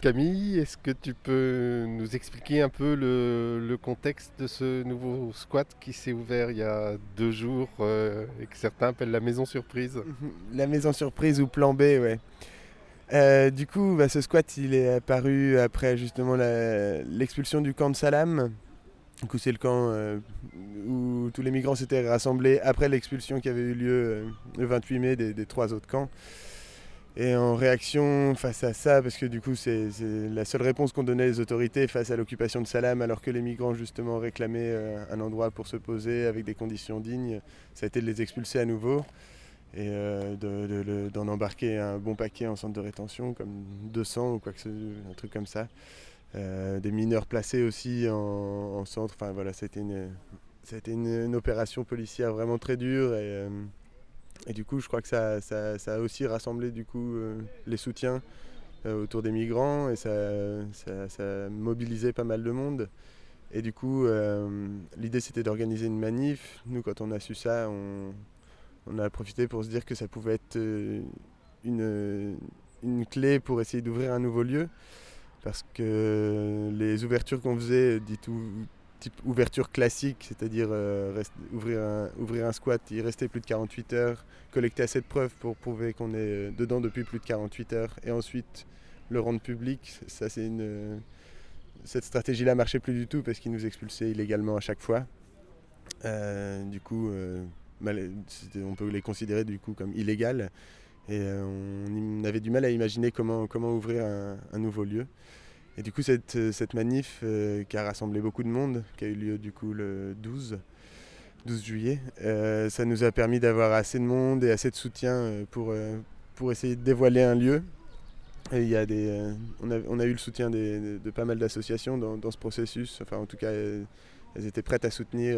Camille, est-ce que tu peux nous expliquer un peu le contexte de ce nouveau squat qui s'est ouvert il y a 2 jours et que certains appellent la maison surprise? La maison surprise ou plan B, ouais. Du coup, ce squat, il est apparu après justement l'expulsion du camp de Salam. Du coup, c'est le camp où tous les migrants s'étaient rassemblés après l'expulsion qui avait eu lieu le 28 mai des trois autres camps. Et en réaction face à ça, parce que du coup c'est la seule réponse qu'ont donnait les autorités face à l'occupation de Salam, alors que les migrants justement réclamaient un endroit pour se poser avec des conditions dignes, ça a été de les expulser à nouveau et d'en embarquer un bon paquet en centre de rétention, comme 200 ou quoi que ce soit, un truc comme ça. Des mineurs placés aussi en centre, enfin voilà, ça a été une opération policière vraiment très dure et du coup, je crois que ça a aussi rassemblé du coup, les soutiens autour des migrants et ça a mobilisé pas mal de monde. Et du coup, l'idée c'était d'organiser une manif. Nous, quand on a su ça, on a profité pour se dire que ça pouvait être une, une clé pour essayer d'ouvrir un nouveau lieu. Parce que les ouvertures qu'on faisait, type ouverture classique, c'est-à-dire ouvrir un squat, y rester plus de 48 heures, collecter assez de preuves pour prouver qu'on est dedans depuis plus de 48 heures, et ensuite le rendre public, cette stratégie-là marchait plus du tout parce qu'ils nous expulsaient illégalement à chaque fois. Du coup, on peut les considérer du coup comme illégales. Et on avait du mal à imaginer comment ouvrir un nouveau lieu. Et du coup, cette manif qui a rassemblé beaucoup de monde, qui a eu lieu du coup le 12 juillet, ça nous a permis d'avoir assez de monde et assez de soutien pour essayer de dévoiler un lieu. Et on a eu le soutien de pas mal d'associations dans ce processus. Enfin, en tout cas, elles étaient prêtes à soutenir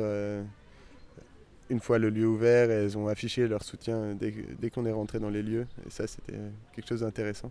une fois le lieu ouvert et elles ont affiché leur soutien dès qu'on est rentré dans les lieux. Et ça, c'était quelque chose d'intéressant.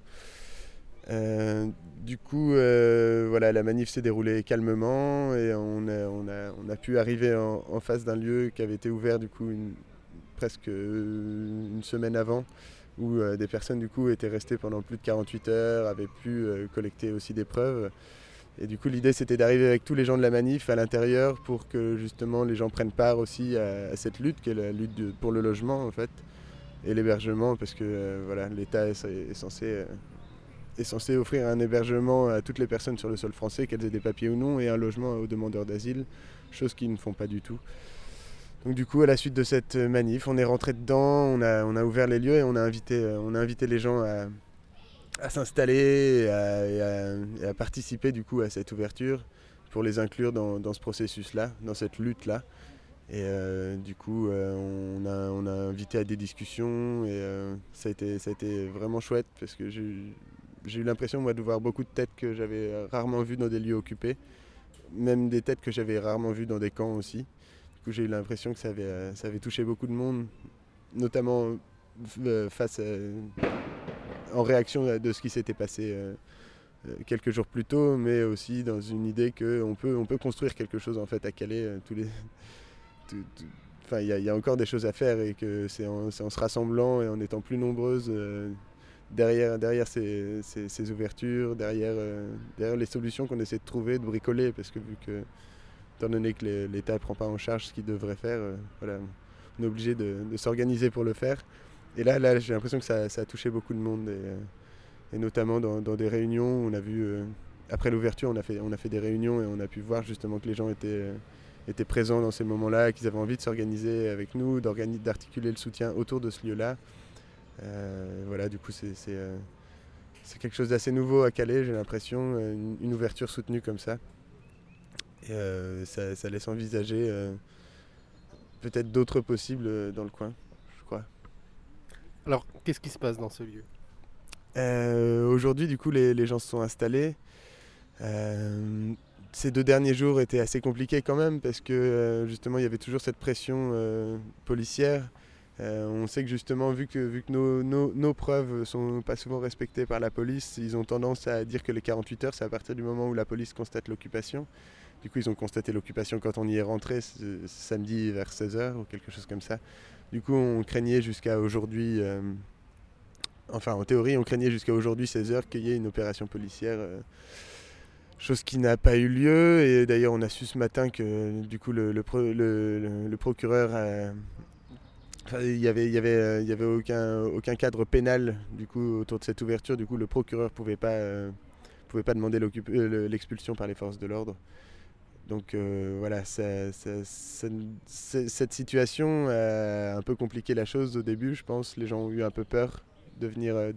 Du coup, voilà, la manif s'est déroulée calmement et on a pu arriver en face d'un lieu qui avait été ouvert du coup presque une semaine avant, où des personnes du coup étaient restées pendant plus de 48 heures, avaient pu collecter aussi des preuves. Et du coup, l'idée c'était d'arriver avec tous les gens de la manif à l'intérieur pour que justement les gens prennent part aussi à cette lutte, qui est la lutte pour le logement en fait, et l'hébergement, parce que voilà, l'État est censé offrir un hébergement à toutes les personnes sur le sol français, qu'elles aient des papiers ou non, et un logement aux demandeurs d'asile, chose qu'ils ne font pas du tout. Donc du coup, à la suite de cette manif, on est rentré dedans, on a ouvert les lieux et on a invité les gens à s'installer et à participer du coup à cette ouverture pour les inclure dans ce processus-là, dans cette lutte-là. Et du coup, on a invité à des discussions et ça a été vraiment chouette parce que j'ai eu l'impression moi de voir beaucoup de têtes que j'avais rarement vues dans des lieux occupés, même des têtes que j'avais rarement vues dans des camps aussi. Du coup, j'ai eu l'impression que ça avait touché beaucoup de monde, notamment face en réaction de ce qui s'était passé quelques jours plus tôt, mais aussi dans une idée on peut construire quelque chose en fait à Calais. Enfin, il y a encore des choses à faire et que c'est en se rassemblant et en étant plus nombreuses derrière ces ouvertures, derrière les solutions qu'on essaie de trouver, de bricoler, parce que étant donné que l'État ne prend pas en charge ce qu'il devrait faire, voilà, on est obligé de s'organiser pour le faire. Et là j'ai l'impression que ça a touché beaucoup de monde, et notamment dans des réunions, on a vu, après l'ouverture, on a fait des réunions et on a pu voir justement que les gens étaient présents dans ces moments-là, qu'ils avaient envie de s'organiser avec nous, d'articuler le soutien autour de ce lieu-là. Voilà, du coup, c'est quelque chose d'assez nouveau à Calais, j'ai l'impression, une ouverture soutenue comme ça. Et ça laisse envisager peut-être d'autres possibles dans le coin, je crois. Alors, qu'est-ce qui se passe dans ce lieu? Aujourd'hui, du coup, les gens se sont installés. Ces 2 derniers jours étaient assez compliqués quand même parce que justement il y avait toujours cette pression policière. On sait que justement vu que nos preuves sont pas souvent respectées par la police, ils ont tendance à dire que les 48 heures c'est à partir du moment où la police constate l'occupation. Du coup ils ont constaté l'occupation quand on y est rentré samedi vers 16 heures ou quelque chose comme ça. Du coup on craignait jusqu'à aujourd'hui enfin en théorie, on craignait jusqu'à aujourd'hui 16 heures qu'il y ait une opération policière, chose qui n'a pas eu lieu. Et d'ailleurs, on a su ce matin que du coup le procureur enfin, il y avait aucun cadre pénal du coup autour de cette ouverture. Du coup, le procureur pouvait pas demander l'expulsion par les forces de l'ordre. Donc voilà, cette situation a un peu compliqué la chose au début, je pense. Les gens ont eu un peu peur de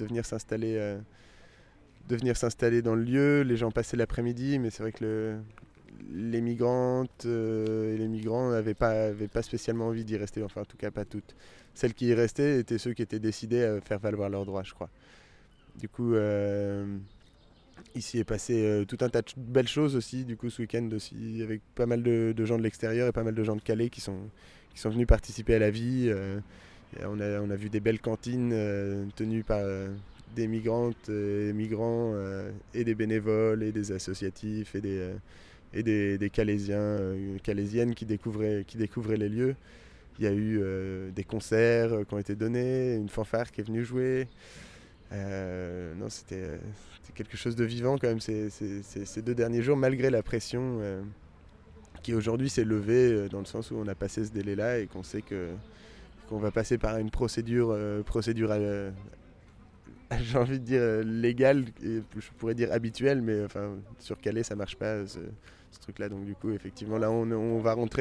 venir s'installer dans le lieu. Les gens passaient l'après-midi, mais c'est vrai que les migrantes et les migrants avaient pas spécialement envie d'y rester, enfin en tout cas pas toutes. Celles qui y restaient étaient ceux qui étaient décidés à faire valoir leurs droits, je crois. Du coup, ici est passé tout un tas de belles choses aussi, du coup ce week-end aussi, avec pas mal de gens de l'extérieur et pas mal de gens de Calais qui sont venus participer à la vie. Et on a vu des belles cantines tenues par des migrantes et migrants et des bénévoles et des associatifs des Calaisiens, Calaisiennes qui découvraient les lieux. Il y a eu des concerts qui ont été donnés, une fanfare qui est venue jouer. Non, c'était quelque chose de vivant quand même ces 2 derniers jours, malgré la pression qui aujourd'hui s'est levée dans le sens où on a passé ce délai-là et qu'on sait qu'on va passer par une procédure j'ai envie de dire légale, et je pourrais dire habituelle, mais enfin, sur Calais ça marche pas ce truc-là. Donc du coup, effectivement, là on va rentrer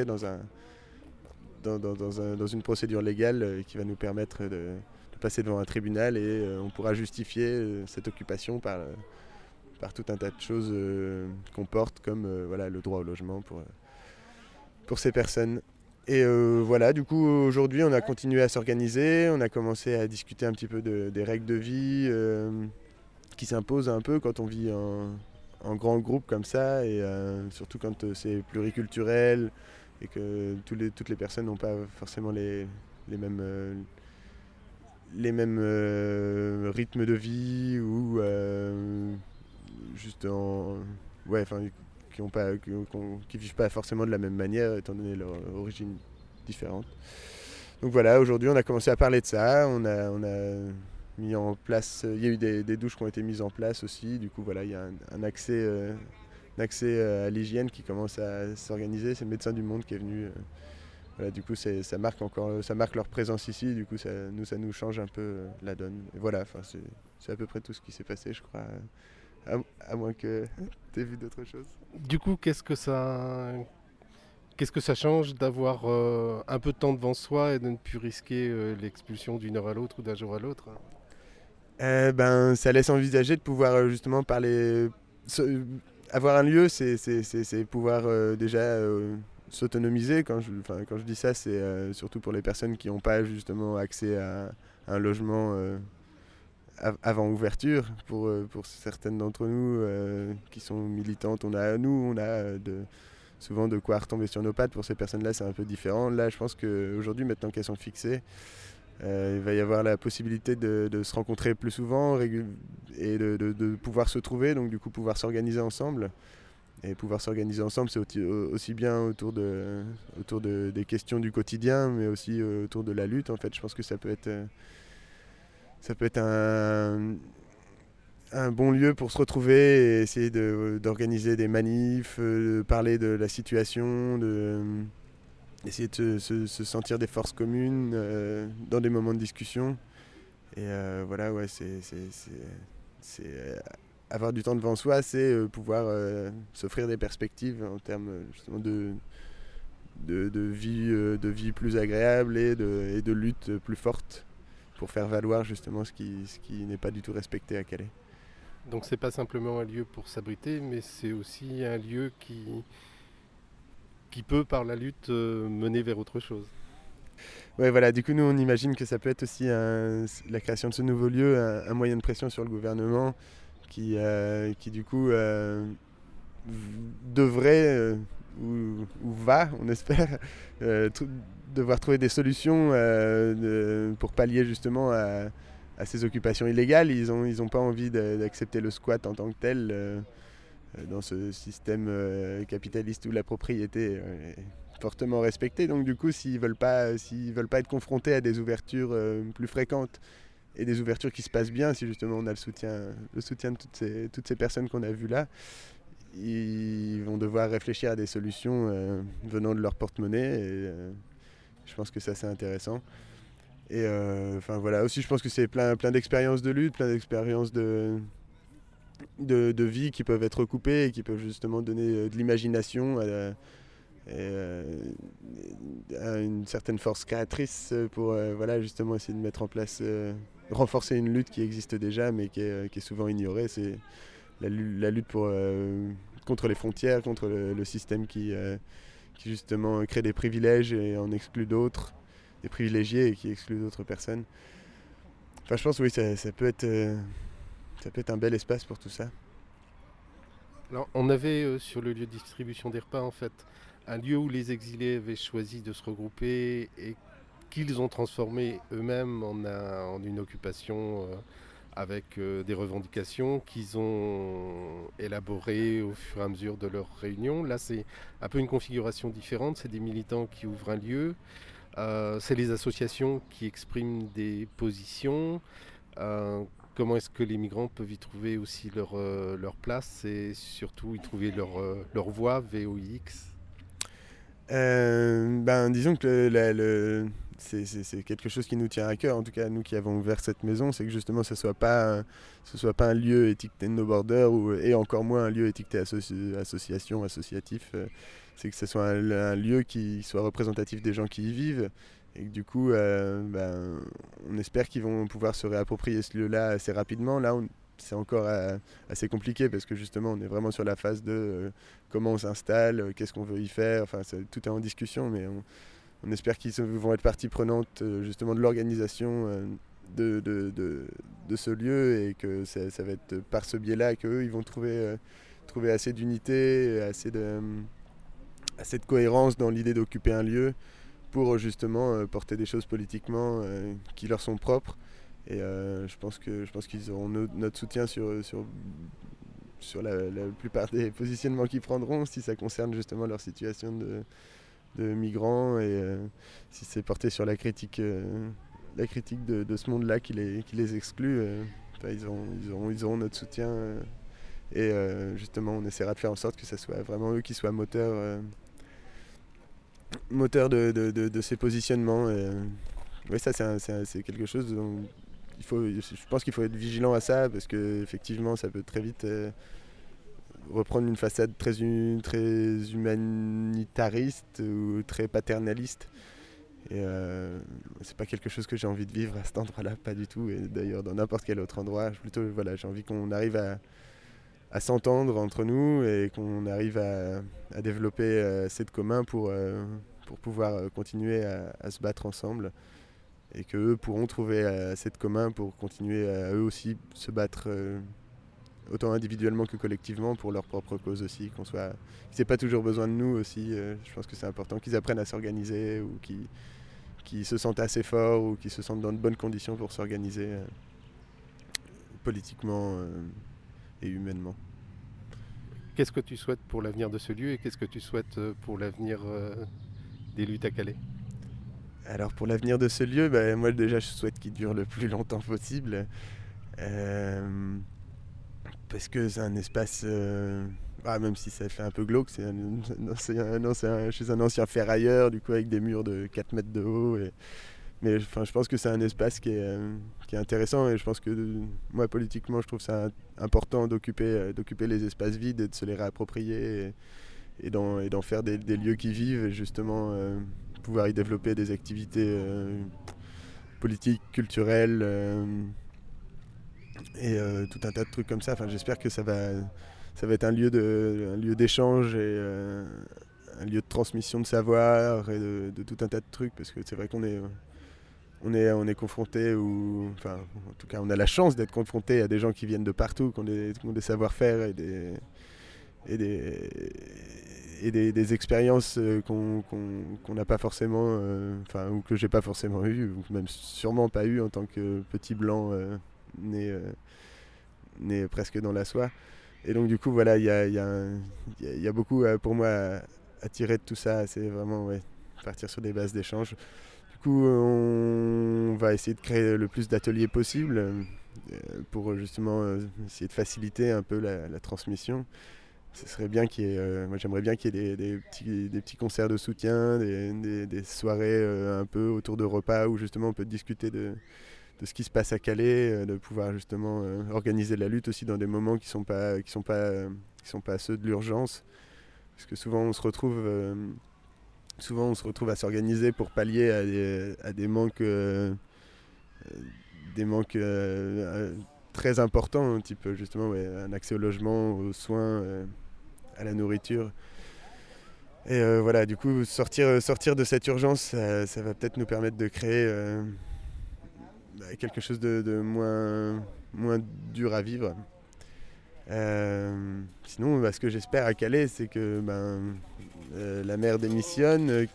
dans une procédure légale qui va nous permettre de passer devant un tribunal et on pourra justifier cette occupation par tout un tas de choses qu'on porte, comme voilà, le droit au logement pour ces personnes. Et voilà, du coup, aujourd'hui, on a continué à s'organiser, on a commencé à discuter un petit peu des règles de vie qui s'imposent un peu quand on vit en grand groupe comme ça, et surtout quand c'est pluriculturel et que toutes les personnes n'ont pas forcément les mêmes rythmes de vie ou juste en ouais, enfin qui vivent pas forcément de la même manière étant donné leur origine différente. Donc voilà, aujourd'hui on a commencé à parler de ça, on a mis en place, il y a eu des douches qui ont été mises en place aussi, du coup voilà, il y a un accès à l'hygiène qui commence à s'organiser. C'est le Médecins du Monde qui est venu. Voilà, du coup, ça marque leur présence ici. Du coup, ça nous change un peu la donne. Et voilà, c'est à peu près tout ce qui s'est passé, je crois. À moins que tu aies vu d'autres choses. Du coup, qu'est-ce que ça change d'avoir un peu de temps devant soi et de ne plus risquer l'expulsion d'une heure à l'autre ou d'un jour à l'autre? Ben, ça laisse envisager de pouvoir justement parler. Avoir un lieu, c'est pouvoir déjà s'autonomiser. Quand je dis ça, c'est surtout pour les personnes qui n'ont pas justement accès à un logement avant ouverture. Pour certaines d'entre nous qui sont militantes, on a souvent de quoi retomber sur nos pattes. Pour ces personnes-là, c'est un peu différent. Là, je pense qu'aujourd'hui, maintenant qu'elles sont fixées, il va y avoir la possibilité de se rencontrer plus souvent et de pouvoir se trouver, donc du coup pouvoir s'organiser ensemble. Et pouvoir s'organiser ensemble, c'est aussi bien des questions du quotidien, mais aussi autour de la lutte. En fait, je pense que ça peut être un bon lieu pour se retrouver et essayer d'organiser des manifs, de parler de la situation, essayer de se sentir des forces communes dans des moments de discussion. Et voilà, ouais, avoir du temps devant soi, c'est pouvoir s'offrir des perspectives en termes justement de vie plus agréable et de lutte plus forte pour faire valoir justement ce qui n'est pas du tout respecté à Calais. Donc c'est pas simplement un lieu pour s'abriter, mais c'est aussi un lieu qui peut, par la lutte, mener vers autre chose. Ouais, voilà, du coup, nous, on imagine que ça peut être aussi la création de ce nouveau lieu, un moyen de pression sur le gouvernement qui du coup, devrait, ou va, on espère, devoir trouver des solutions pour pallier justement à ces occupations illégales. Ils ont pas envie d'accepter le squat en tant que tel dans ce système capitaliste où la propriété est fortement respectée. Donc du coup, s'ils veulent pas être confrontés à des ouvertures plus fréquentes et des ouvertures qui se passent bien, si justement on a le soutien de toutes ces personnes qu'on a vues là, ils vont devoir réfléchir à des solutions venant de leur porte-monnaie. Et je pense que ça, c'est intéressant. Et enfin voilà, aussi je pense que c'est plein d'expériences de lutte, plein d'expériences de vie qui peuvent être recoupées et qui peuvent justement donner de l'imagination à une certaine force créatrice pour voilà, justement essayer de mettre en place, renforcer une lutte qui existe déjà mais qui est souvent ignorée. C'est la lutte contre les frontières, contre le système qui justement crée des privilèges et en exclut d'autres, des privilégiés et qui exclut d'autres personnes. Enfin, je pense oui, ça peut être un bel espace pour tout ça. Alors, on avait sur le lieu de distribution des repas, en fait, un lieu où les exilés avaient choisi de se regrouper et qu'ils ont transformé eux-mêmes en une occupation avec des revendications qu'ils ont élaborées au fur et à mesure de leurs réunions. Là, c'est un peu une configuration différente. C'est des militants qui ouvrent un lieu. C'est les associations qui expriment des positions. Euh, Comment est-ce que les migrants peuvent y trouver aussi leur place et surtout y trouver leur voix, VOIX? Disons que c'est quelque chose qui nous tient à cœur, en tout cas nous qui avons ouvert cette maison, c'est que justement ce soit pas un lieu étiqueté No Border et encore moins un lieu étiqueté association, associatif. C'est que ce soit un lieu qui soit représentatif des gens qui y vivent et que du coup on espère qu'ils vont pouvoir se réapproprier ce lieu-là assez rapidement. Là c'est encore assez compliqué parce que justement on est vraiment sur la phase de comment on s'installe, qu'est-ce qu'on veut y faire, enfin tout est en discussion mais on espère qu'ils vont être partie prenante justement de l'organisation de ce lieu et que ça va être par ce biais-là qu'eux ils vont trouver assez d'unité, assez de cohérence dans l'idée d'occuper un lieu pour justement porter des choses politiquement qui leur sont propres. Et je pense qu'ils auront notre soutien sur la plupart des positionnements qu'ils prendront si ça concerne justement leur situation de migrants et si c'est porté sur la critique de ce monde-là qui les exclut. Ils auront notre soutien et justement on essaiera de faire en sorte que ce soit vraiment eux qui soient moteurs de ces positionnements. Oui, ça c'est quelque chose dont je pense qu'il faut être vigilant à ça parce que effectivement ça peut très vite reprendre une façade très humanitariste ou très paternaliste. Et c'est pas quelque chose que j'ai envie de vivre à cet endroit-là, pas du tout. Et d'ailleurs dans n'importe quel autre endroit, plutôt voilà, j'ai envie qu'on arrive à s'entendre entre nous et qu'on arrive à développer assez de commun pour pouvoir continuer à se battre ensemble et qu'eux pourront trouver assez de commun pour continuer à eux aussi se battre autant individuellement que collectivement pour leur propre cause aussi, qu'ils n'aient pas toujours besoin de nous aussi. Je pense que c'est important qu'ils apprennent à s'organiser ou qu'ils se sentent assez forts ou qu'ils se sentent dans de bonnes conditions pour s'organiser politiquement et humainement. Qu'est-ce que tu souhaites pour l'avenir de ce lieu et qu'est-ce que tu souhaites pour l'avenir des luttes à Calais? Alors pour l'avenir de ce lieu, moi déjà je souhaite qu'il dure le plus longtemps possible. Parce que c'est un espace, même si ça fait un peu glauque, je suis un ancien ferrailleur, du coup avec des murs de 4 mètres de haut. Mais je pense que c'est un espace qui est intéressant et je pense que moi politiquement je trouve ça important d'occuper les espaces vides et de se les réapproprier et d'en faire des lieux qui vivent et justement pouvoir y développer des activités politiques, culturelles et tout un tas de trucs comme ça. Enfin, j'espère que ça va être un lieu d'échange et un lieu de transmission de savoir et de tout un tas de trucs parce que c'est vrai qu'on est confronté enfin en tout cas on a la chance d'être confronté à des gens qui viennent de partout, qui ont des savoir-faire et des expériences qu'on n'a pas forcément, ou que j'ai pas forcément eu, ou même sûrement pas eu en tant que petit blanc né presque dans la soie. Et donc du coup voilà, il y a beaucoup pour moi à tirer de tout ça. C'est vraiment partir sur des bases d'échange. Du coup, on va essayer de créer le plus d'ateliers possible pour justement essayer de faciliter un peu la transmission. Ce serait bien qu'il y ait, moi j'aimerais bien qu'il y ait des petits concerts de soutien, des soirées un peu autour de repas où justement on peut discuter de ce qui se passe à Calais, de pouvoir justement organiser la lutte aussi dans des moments qui sont pas ceux de l'urgence. Parce que souvent on se retrouve à s'organiser pour pallier à des manques très importants, type justement un accès au logement, aux soins, à la nourriture. Et voilà, du coup, sortir de cette urgence, ça va peut-être nous permettre de créer quelque chose de moins dur à vivre. Sinon, ce que j'espère à Calais, c'est que la mer démissionne,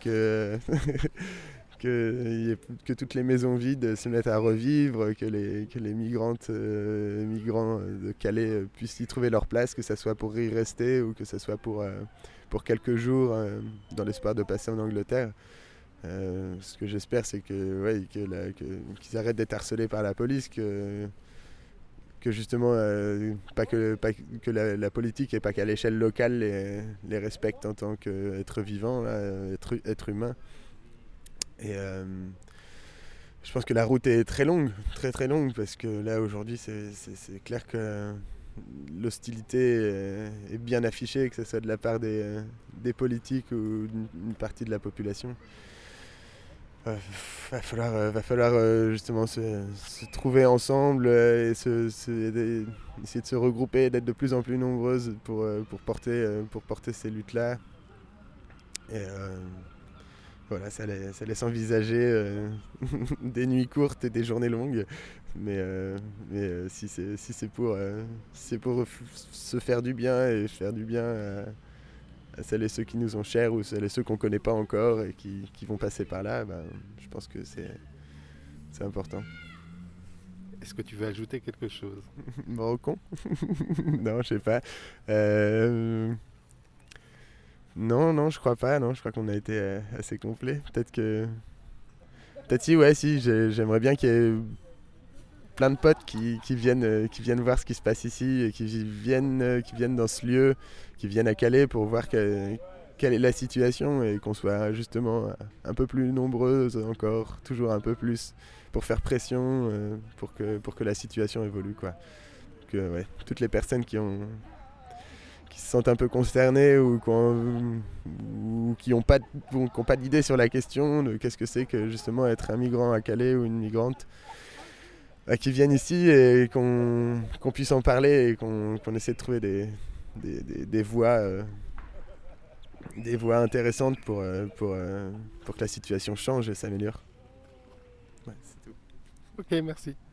que toutes les maisons vides se mettent à revivre, que les migrants de Calais puissent y trouver leur place, que ce soit pour y rester ou que ce soit pour quelques jours dans l'espoir de passer en Angleterre. Ce que j'espère, c'est qu'ils arrêtent d'être harcelés par la police, que justement, pas que la politique et pas qu'à l'échelle locale les respecte en tant qu'être vivant, être humain. Et je pense que la route est très longue, très très longue, parce que là aujourd'hui c'est clair que l'hostilité est bien affichée, que ce soit de la part des politiques ou d'une partie de la population. Va falloir justement se trouver ensemble et essayer de se regrouper, d'être de plus en plus nombreuses pour porter ces luttes-là. Et voilà, ça laisse envisager des nuits courtes et des journées longues. Mais si c'est pour se faire du bien et faire du bien à celles et ceux qui nous sont chers ou celles et ceux qu'on ne connaît pas encore et qui vont passer par là, je pense que c'est important. Est-ce que tu veux ajouter quelque chose? Morocco. Non, je sais pas. Non, je crois pas. Non, je crois qu'on a été assez complet. Peut-être si, j'aimerais bien qu'il y ait plein de potes qui viennent voir ce qui se passe ici et qui viennent dans ce lieu, qui viennent à Calais pour voir quelle est la situation et qu'on soit justement un peu plus nombreuses encore, toujours un peu plus, pour faire pression, pour que la situation évolue, quoi. Que toutes les personnes qui se sentent un peu concernées ou qui n'ont pas d'idée sur la question de qu'est-ce que c'est que justement être un migrant à Calais ou une migrante, qui viennent ici et qu'on puisse en parler et qu'on essaie de trouver des voies intéressantes pour que la situation change et s'améliore. Ouais, c'est tout. Ok, merci.